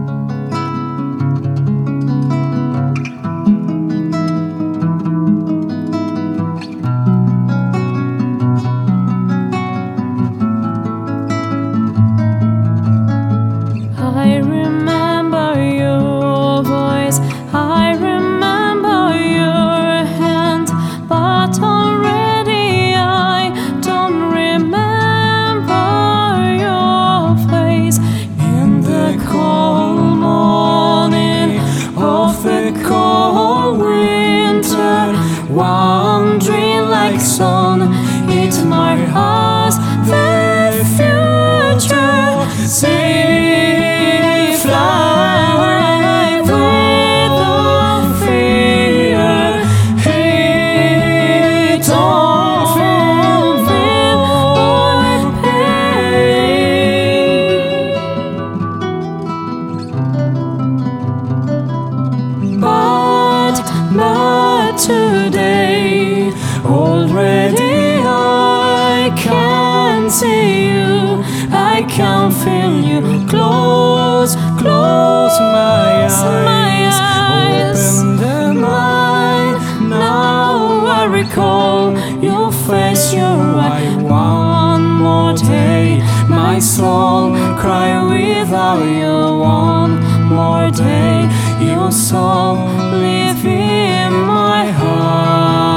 I remember your voice, I remember your hand, but already I don't remember your face. In the cold morning of the cold winter, wandering like sun, it's my heart, the future. Say, fly without fear. Hey, don't feel or pain. But today already I can see you, I can feel you close, close my eyes, open the mind. Now I recall your face, your eye. One more day, my soul cry without you. One more day, your soul live in my heart.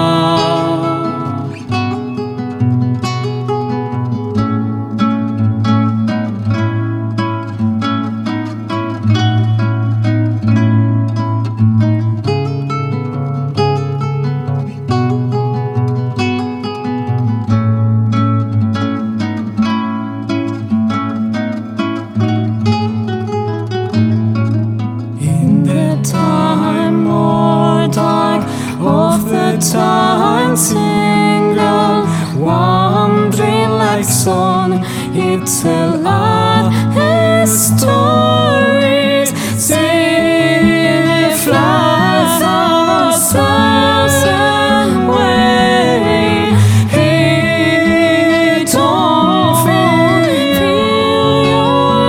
Time single, wandering like sun, it tell us stories. Say, fly thousand way. Hey, don't feel your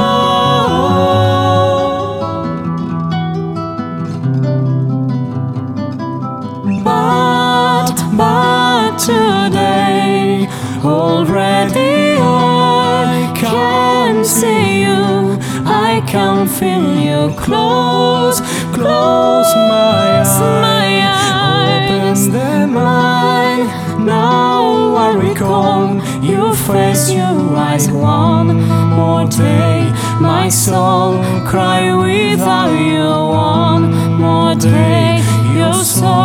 love. But today already I can see you, I can feel you close, close my eyes, open the mind. Now I recall your face, your eyes. One more day, my soul cry without you. One more day, your soul